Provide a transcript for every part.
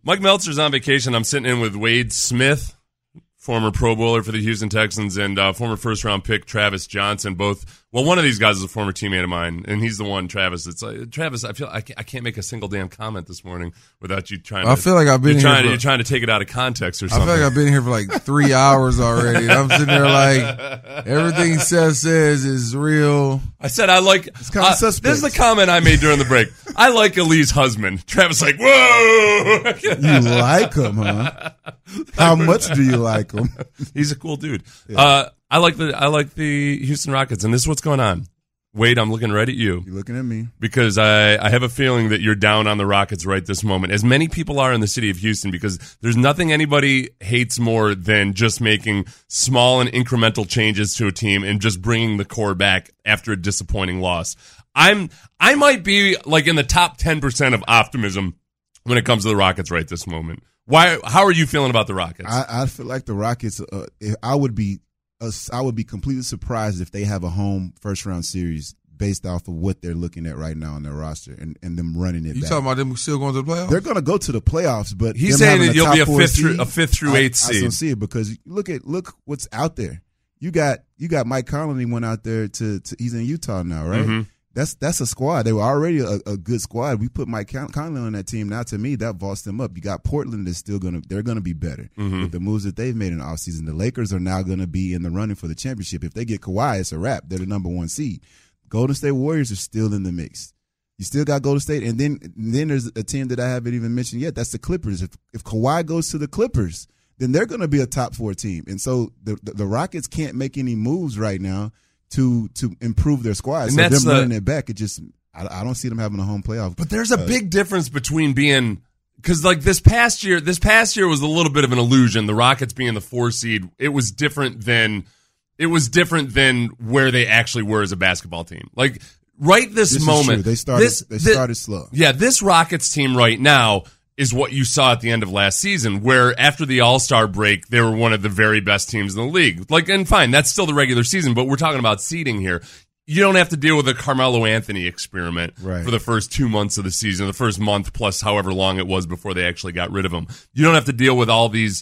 Mike Meltzer's on vacation. I'm sitting in with Wade Smith, former Pro Bowler for the Houston Texans, and former first-round pick Travis Johnson. One of these guys is a former teammate of mine, and he's the one, Travis. It's like, Travis, I feel I can't make a single damn comment this morning without you trying to. I feel like I've been here. You're trying to take it out of context or something. I feel like I've been here for like 3 hours already. And I'm sitting there like, everything Seth says is real. I said I like. It's kind of suspect. This is the comment I made during the break. I like Elise husband. Travis like, whoa. You like him, huh? How much do you like him? He's a cool dude. Yeah. I like the Houston Rockets, and this is what's going on. Wade, I'm looking right at you. You're looking at me. Because I have a feeling that you're down on the Rockets right this moment, as many people are in the city of Houston, because there's nothing anybody hates more than just making small and incremental changes to a team and just bringing the core back after a disappointing loss. I might be like in the top 10% of optimism when it comes to the Rockets right this moment. How are you feeling about the Rockets? I feel like the Rockets, I would be completely surprised if they have a home first-round series based off of what they're looking at right now on their roster and them running it back. You talking about them still going to the playoffs? They're going to go to the playoffs, but he's saying that you'll be a fifth through eighth seed. I don't see it because look what's out there. You got Mike Conley went out there to he's in Utah now, right? Mm-hmm. That's a squad. They were already a good squad. We put Mike Conley on that team. Now, to me, that vaults them up. You got Portland that's still they're going to be better with the moves that they've made in the offseason. The Lakers are now going to be in the running for the championship. If they get Kawhi, it's a wrap. They're the number 1 seed. Golden State Warriors are still in the mix. You still got Golden State. And then there's a team that I haven't even mentioned yet. That's the Clippers. If Kawhi goes to the Clippers, then they're going to be a top 4 team. And so the Rockets can't make any moves right now to improve their squad. So them running it back, I don't see them having a home playoff. But there's a big difference between being, because like this past year was a little bit of an illusion. The Rockets being the 4 seed, it was different than where they actually were as a basketball team. Like right this moment, they started slow. Yeah, this Rockets team right now is what you saw at the end of last season, where after the All-Star break, they were one of the very best teams in the league. Like, and fine, that's still the regular season, but we're talking about seeding here. You don't have to deal with a Carmelo Anthony experiment for the first 2 months of the season, the first month plus however long it was before they actually got rid of him. You don't have to deal with all these,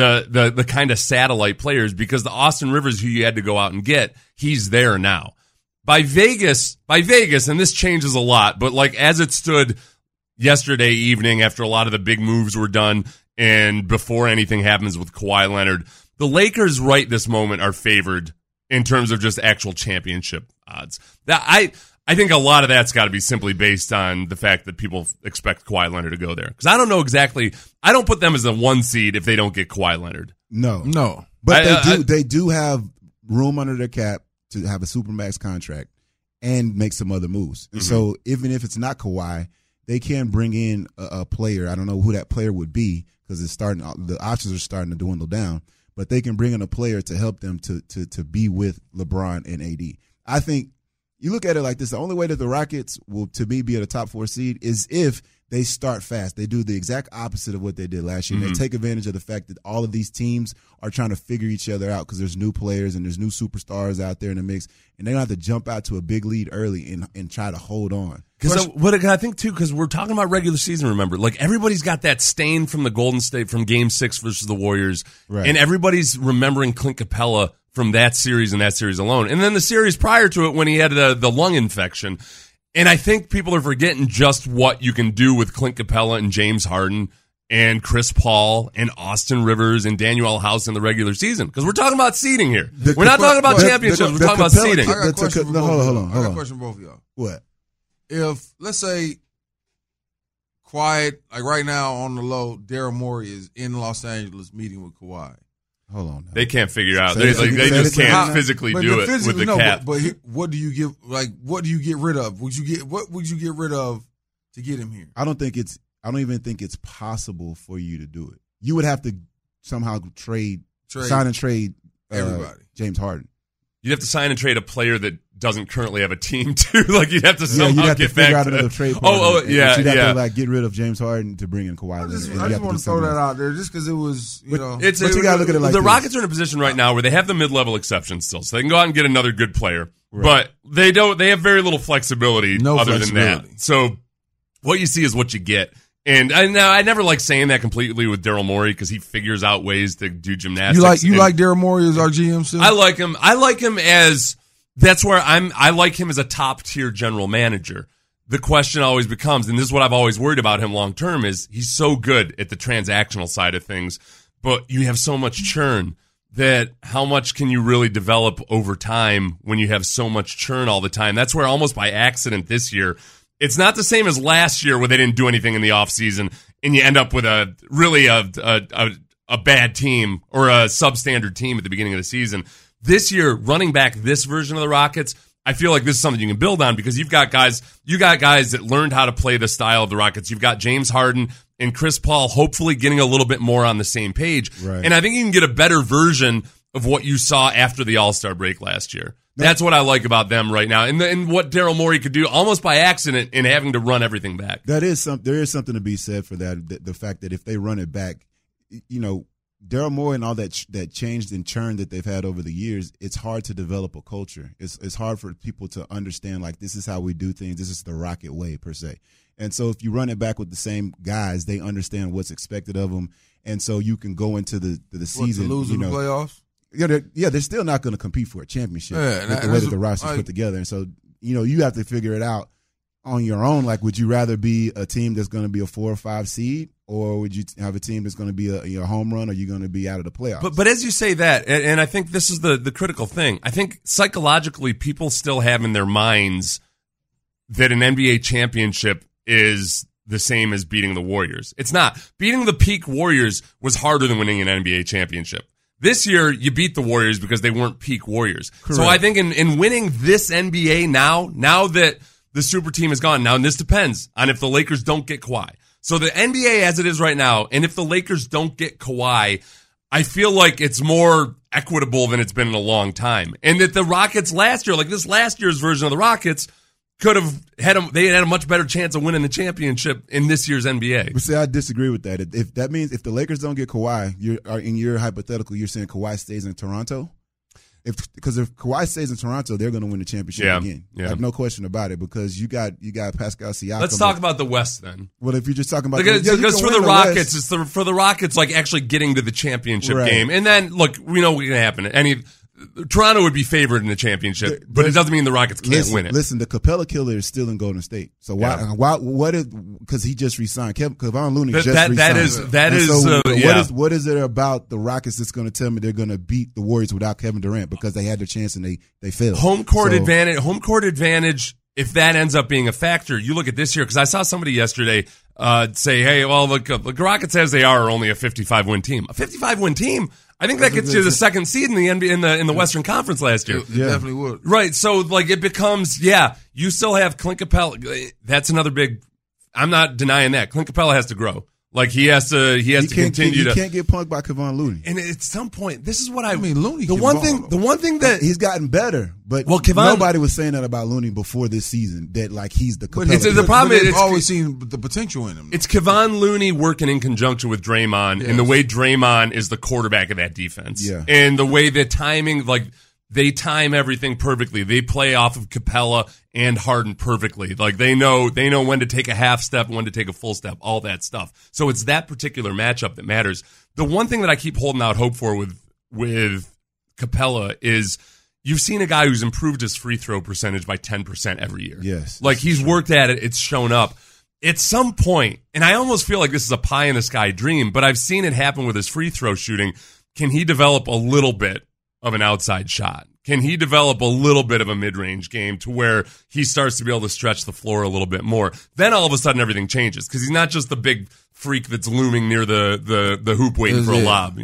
the kind of satellite players, because the Austin Rivers who you had to go out and get, he's there now. By Vegas, and this changes a lot, but like as it stood yesterday evening after a lot of the big moves were done and before anything happens with Kawhi Leonard, the Lakers right this moment are favored in terms of just actual championship odds. I think a lot of that's got to be simply based on the fact that people expect Kawhi Leonard to go there. Because I don't know exactly, I don't put them as a 1 seed if they don't get Kawhi Leonard. No. But they do have room under their cap to have a Supermax contract and make some other moves. Mm-hmm. So even if it's not Kawhi, they can bring in a player. I don't know who that player would be because the options are starting to dwindle down. But they can bring in a player to help them to be with LeBron and AD. I think you look at it like this: the only way that the Rockets will, to me, be at a top 4 seed is if they start fast. They do the exact opposite of what they did last year. Mm-hmm. They take advantage of the fact that all of these teams are trying to figure each other out because there's new players and there's new superstars out there in the mix, and they don't have to jump out to a big lead early and try to hold on. Because what I think too, because we're talking about regular season. Remember, like everybody's got that stain from the Golden State from Game 6 versus the Warriors, and everybody's remembering Clint Capella from that series and that series alone, and then the series prior to it when he had the lung infection. And I think people are forgetting just what you can do with Clint Capella and James Harden and Chris Paul and Austin Rivers and Daniel House in the regular season. Because we're talking about seeding here. We're not talking about championships. We're talking about seeding. I got a question for both of y'all. What? If, let's say, quiet, like right now on the low, Daryl Morey is in Los Angeles meeting with Kawhi. Hold on. Now. They can't figure out. They just can't physically do it with the cap. But what do you give? Like, what do you get rid of? What would you get rid of to get him here? I don't even think it's possible for you to do it. You would have to somehow sign and trade everybody. James Harden. You'd have to sign and trade a player that doesn't currently have a team too. Like you'd have to somehow get back to another trade. You'd have to like get rid of James Harden to bring in Kawhi Leonard. I just want to throw that out there, just because it was, you know. But you gotta look at it like the Rockets are in a position right now where they have the mid-level exception still, so they can go out and get another good player. Right. But they don't. They have very little flexibility other than that. So what you see is what you get. And now I never like saying that completely with Daryl Morey because he figures out ways to do gymnastics. You like Daryl Morey as our GM still? I like him. I like him as that's where I like him as a top tier general manager. The question always becomes, and this is what I've always worried about him long term, is he's so good at the transactional side of things, but you have so much churn that how much can you really develop over time when you have so much churn all the time? That's where almost by accident this year. It's not the same as last year where they didn't do anything in the offseason and you end up with a bad team or a substandard team at the beginning of the season. This year, running back this version of the Rockets, I feel like this is something you can build on because you got guys that learned how to play the style of the Rockets. You've got James Harden and Chris Paul hopefully getting a little bit more on the same page. Right. And I think you can get a better version of what you saw after the All-Star break last year. That's what I like about them right now, and what Daryl Morey could do almost by accident in having to run everything back. There is something to be said for that. The fact that if they run it back, Daryl Morey and all that changed and churn that they've had over the years, it's hard to develop a culture. It's hard for people to understand like this is how we do things. This is the Rocket way per se. And so if you run it back with the same guys, they understand what's expected of them, and so you can go into the season. To lose in the playoffs. They're still not going to compete for a championship with the way that the roster's put together. And so, you have to figure it out on your own. Like, would you rather be a team that's going to be a 4 or 5 seed, or would you have a team that's going to be a home run, or you're going to be out of the playoffs? But as you say that, and I think this is the critical thing, I think psychologically people still have in their minds that an NBA championship is the same as beating the Warriors. It's not. Beating the peak Warriors was harder than winning an NBA championship. This year, you beat the Warriors because they weren't peak Warriors. Correct. So I think in winning this NBA now that the super team is gone, now, and this depends on if the Lakers don't get Kawhi. So the NBA as it is right now, and if the Lakers don't get Kawhi, I feel like it's more equitable than it's been in a long time. And that the Rockets last year, like this last year's version of the Rockets, could have had a much better chance of winning the championship in this year's NBA. But see, I disagree with that. If that means if the Lakers don't get Kawhi, in your hypothetical, you're saying Kawhi stays in Toronto. Because if Kawhi stays in Toronto, they're going to win the championship again. Yeah. Like, no question about it. Because you got Pascal Siakam. Let's talk about the West then. Well, if you're just talking about because for the Rockets, it's for the Rockets like actually getting to the championship game. And then look, we know what's going to happen. Toronto would be favored in the championship, but it doesn't mean the Rockets can't win it. Listen, the Capella killer is still in Golden State. So because he just resigned. Kevon Looney just resigned. What is it about the Rockets that's going to tell me they're going to beat the Warriors without Kevin Durant because they had their chance and they failed? Home court advantage. If that ends up being a factor, you look at this year, because I saw somebody yesterday say, hey, well, look, the Rockets as they are only a 55-win team. A 55-win team? I think that gets you the second seed in the NBA in the Western Conference last year. It definitely would. Right. So like it becomes, you still have Clint Capella. That's another big. I'm not denying that Clint Capella has to grow. Like he has to continue to. You can't get punked by Kevon Looney. And at some point, this is what I mean. Looney. The one thing that he's gotten better, but nobody was saying that about Looney before this season. That like he's the. But the problem is, they've always seen the potential in him. It's Kevon Looney working in conjunction with Draymond, and the way Draymond is the quarterback of that defense, and the way the timing, like they time everything perfectly. They play off of Capella and Harden perfectly. Like they know when to take a half step, when to take a full step, all that stuff. So it's that particular matchup that matters. The one thing that I keep holding out hope for with Capella is you've seen a guy who's improved his free throw percentage by 10% every year. Yes. Like he's worked at it. It's shown up. At some point, and I almost feel like this is a pie in the sky dream, but I've seen it happen with his free throw shooting. Can he develop a little bit of an outside shot? Can he develop a little bit of a mid-range game to where he starts to be able to stretch the floor a little bit more? Then all of a sudden everything changes because he's not just the big freak that's looming near the hoop waiting for a lob,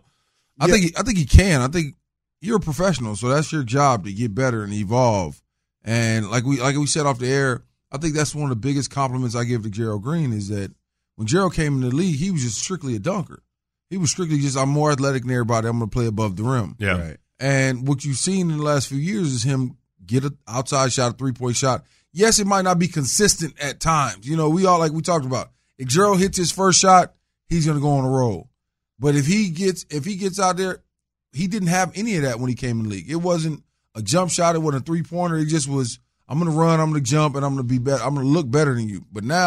I think he can. I think you're a professional, so that's your job to get better and evolve. And like we said off the air, I think that's one of the biggest compliments I give to Gerald Green is that when Gerald came in the league, he was just strictly a dunker. He was strictly just, I'm more athletic than everybody. I'm going to play above the rim. Yeah. Right. And what you've seen in the last few years is him get an outside shot, a three-point shot. Yes, it might not be consistent at times. We all, like we talked about, if Gerald hits his first shot, he's going to go on a roll. But if he gets out there, he didn't have any of that when he came in the league. It wasn't a jump shot. It wasn't a three-pointer. It just was, I'm going to run, I'm going to jump, and I'm going to be better. I'm going to look better than you. But now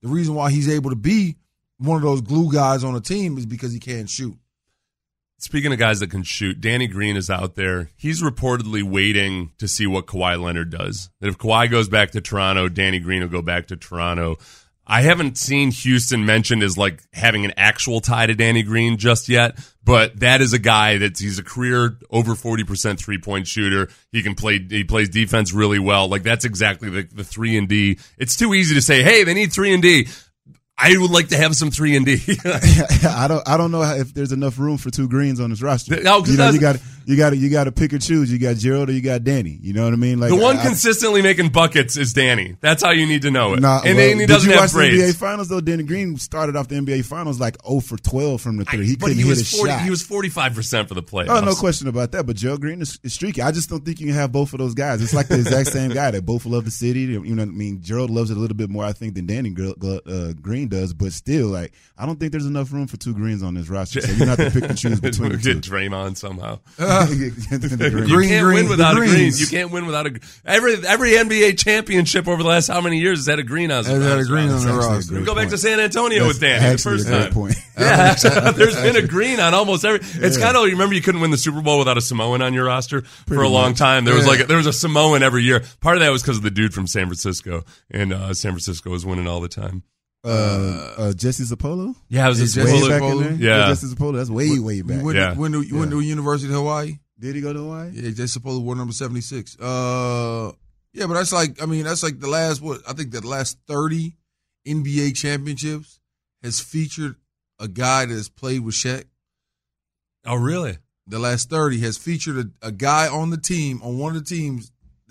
the reason why he's able to be one of those glue guys on a team is because he can shoot. Speaking of guys that can shoot, Danny Green is out there. He's reportedly waiting to see what Kawhi Leonard does. That if Kawhi goes back to Toronto, Danny Green will go back to Toronto. I haven't seen Houston mentioned as like having an actual tie to Danny Green just yet, but that is a guy he's a career over 40% 3-point shooter. He plays defense really well. Like that's exactly the 3-and-D. It's too easy to say, hey, they need 3-and-D. I would like to have some 3-and-D. I don't know if there's enough room for two Greens on this roster. No, you got to pick and choose. You got Gerald or you got Danny. You know what I mean? Like the one consistently making buckets is Danny. That's how you need to know it. He doesn't have braids. The NBA Finals though? Danny Green started off the NBA Finals like 0 for 12 from the three. He couldn't hit a shot. He was 45% for the playoffs. Oh, no question about that. But Gerald Green is streaky. I just don't think you can have both of those guys. It's like the exact same guy. They both love the city. You know what I mean? Gerald loves it a little bit more, I think, than Danny Green does. But still, like, I don't think there's enough room for two Greens on this roster. So you have to pick and choose between the two. Get Draymond somehow. You can't win without a Green. You can't win without a every NBA championship over the last how many years has had a Green on the roster. We go back to San Antonio with Danny the first time. Point. Yeah, there's been a Green on almost every. It's kind of, you remember you couldn't win the Super Bowl without a Samoan on your roster for a long time. There was a Samoan every year. Part of that was because of the dude from San Francisco, and San Francisco was winning all the time. Jesse Zapolo? Yeah, it was Jesse Zapolo. Yeah, Jesse Zapolo. That's way back. Went to University of Hawaii. Did he go to Hawaii? Yeah, Jesse Zapolo wore number 76. Yeah, but that's like the last the last 30 NBA championships has featured a guy that has played with Shaq. Oh, really? The last 30 has featured a guy on the team, on one of the teams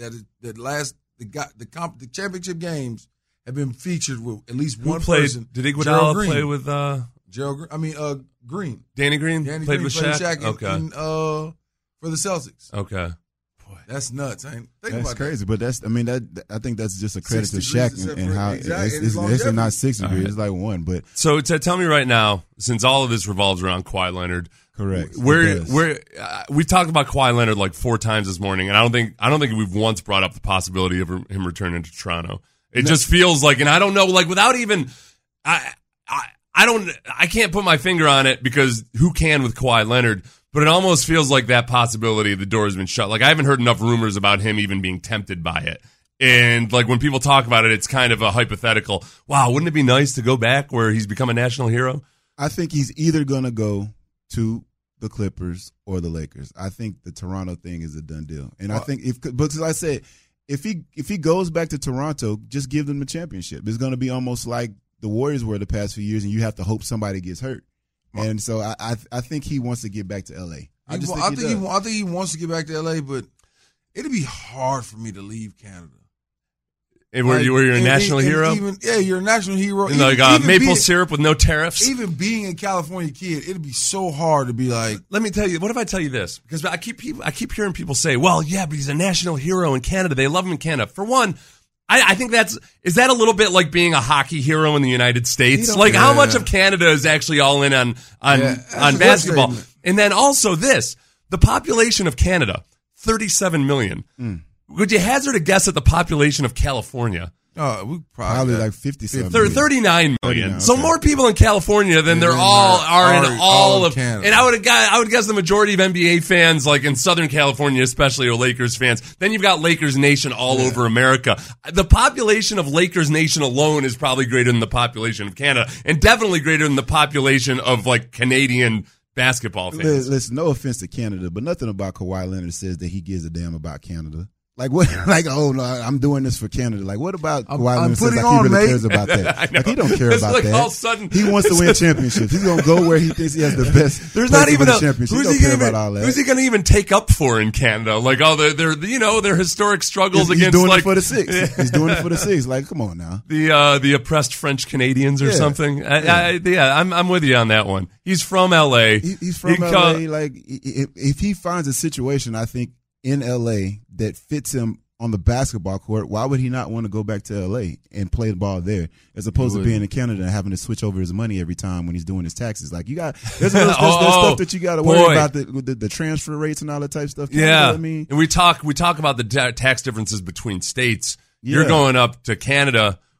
the championship games have been featured with at least one person. Did Iguodala play with Gerald? Green. Danny Green played with Shaq. Okay. For the Celtics. Okay. Boy, that's nuts. That's crazy, but I think that's just a credit to Shaq and how it's not 6 degrees, right. It's like 1. But so tell me right now, since all of this revolves around Kawhi Leonard, correct? We've talked about Kawhi Leonard like 4 times this morning, and I don't think we've once brought up the possibility of him returning to Toronto. It just feels like, and I don't know, like without even, I can't put my finger on it because who can with Kawhi Leonard? But it almost feels like that possibility, the door has been shut. Like I haven't heard enough rumors about him even being tempted by it. And like when people talk about it, it's kind of a hypothetical. Wow, wouldn't it be nice to go back where he's become a national hero? I think he's either going to go to the Clippers or the Lakers. I think the Toronto thing is a done deal. And I think because I said, if he goes back to Toronto, just give them the championship. It's going to be almost like the Warriors were the past few years, and you have to hope somebody gets hurt. And so I think he wants to get back to L.A. I think he wants to get back to L.A., but it'd be hard for me to leave Canada. And where you're a national hero? You're a national hero. And like maple syrup with no tariffs? Even being a California kid, it'd be so hard to be like. Let me tell you, what if I tell you this? Because I keep hearing people say, well, yeah, but he's a national hero in Canada. They love him in Canada. For one, I think is that a little bit like being a hockey hero in the United States? Like how much of Canada is actually all in on basketball? And then also the population of Canada, 37 million. Would you hazard a guess at the population of California? Oh, we probably like 50-something. 39 million. Okay. So more people in California than there are in all of Canada. And I would guess the majority of NBA fans, like in Southern California especially, are Lakers fans. Then you've got Lakers Nation all over America. The population of Lakers Nation alone is probably greater than the population of Canada, and definitely greater than the population of like Canadian basketball fans. Listen, no offense to Canada, but nothing about Kawhi Leonard says that he gives a damn about Canada. Like what? Like no, I'm doing this for Canada. Like what about Kawhi Leonard says like he really cares about that? Like he don't care about like that. All of a sudden, he wants to win championships. He's gonna go where he thinks he has the best. There's not even a championship. He don't care about all that. Who's he gonna even take up for in Canada? Like all their historic struggles he's against. Doing like it for the six. He's doing it for the six. Like come on now. The oppressed French Canadians or something. I'm with you on that one. He's from L.A. He's from L.A. Like if he finds a situation, I think in L.A. that fits him on the basketball court, why would he not want to go back to L.A. and play the ball there as opposed to being in Canada and having to switch over his money every time when he's doing his taxes? Like there's stuff that you got to worry about the transfer rates and all that type of stuff. Canada, I mean, and we talk about the tax differences between states. Yeah. You're going up to Canada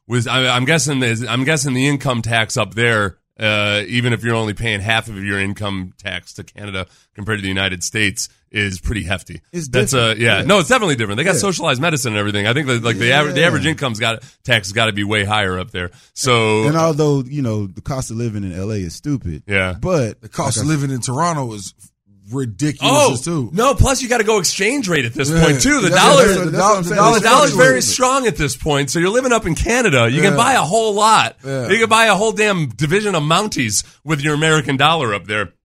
I'm guessing the income tax up there, even if you're only paying half of your income tax to Canada compared to the United States, is pretty hefty. It's different. No, it's definitely different. They got socialized medicine and everything. I think that the average income's tax has got to be way higher up there. So, and although the cost of living in LA is stupid, but the cost of living in Toronto is ridiculous too. No, plus you got to go exchange rate at this point too. The dollar's very strong at this point. So you're living up in Canada. You can buy a whole lot. You can buy a whole damn division of Mounties with your American dollar up there.